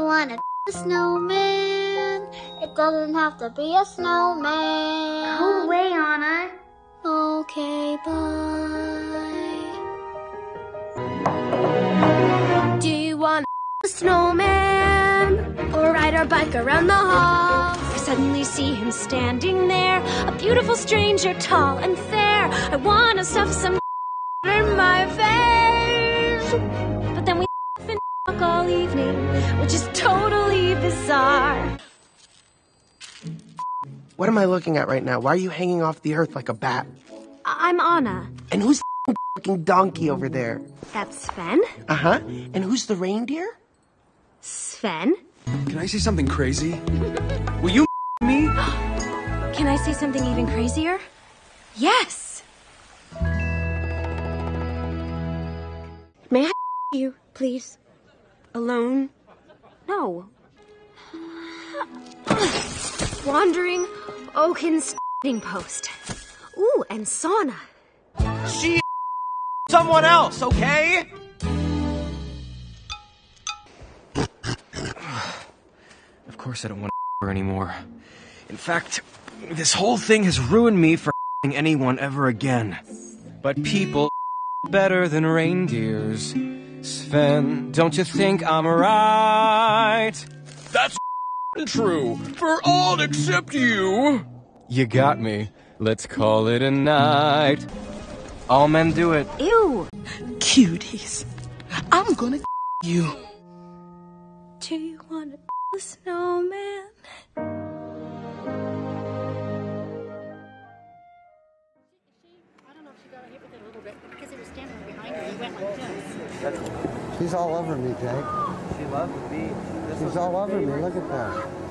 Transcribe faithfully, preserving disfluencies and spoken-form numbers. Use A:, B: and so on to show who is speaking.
A: wanna a snowman? It doesn't have to be a snowman.
B: Go away, Anna.
A: Okay, bye.
C: Do you want a snowman? Or ride our bike around the hall? I suddenly see him standing there, a beautiful stranger, tall and fair. I wanna stuff some in my face. But then we and talk all evening, which is totally bizarre.
D: What am I looking at right now? Why are you hanging off the earth like a bat?
C: I- I'm Anna.
D: And who's the fucking donkey over there?
C: That's Sven.
D: Uh-huh. And who's the reindeer?
C: Sven?
E: Can I say something crazy? Will you me?
C: Can I say something even crazier? Yes! May I you, please? Alone? No. Wandering Oaken's post. Ooh, and sauna.
E: She someone else, okay? Of course I don't want her anymore. In fact, this whole thing has ruined me for anyone ever again. But people better than reindeers. Sven, don't you think I'm right? That's true, for all except you. You got me. Let's call it a night. All men do it.
C: Ew.
F: Cuties, I'm gonna you.
C: Do you want a snowman?
G: She's all over me, Jake.
H: She loves me.
G: She's all over me. Look at that.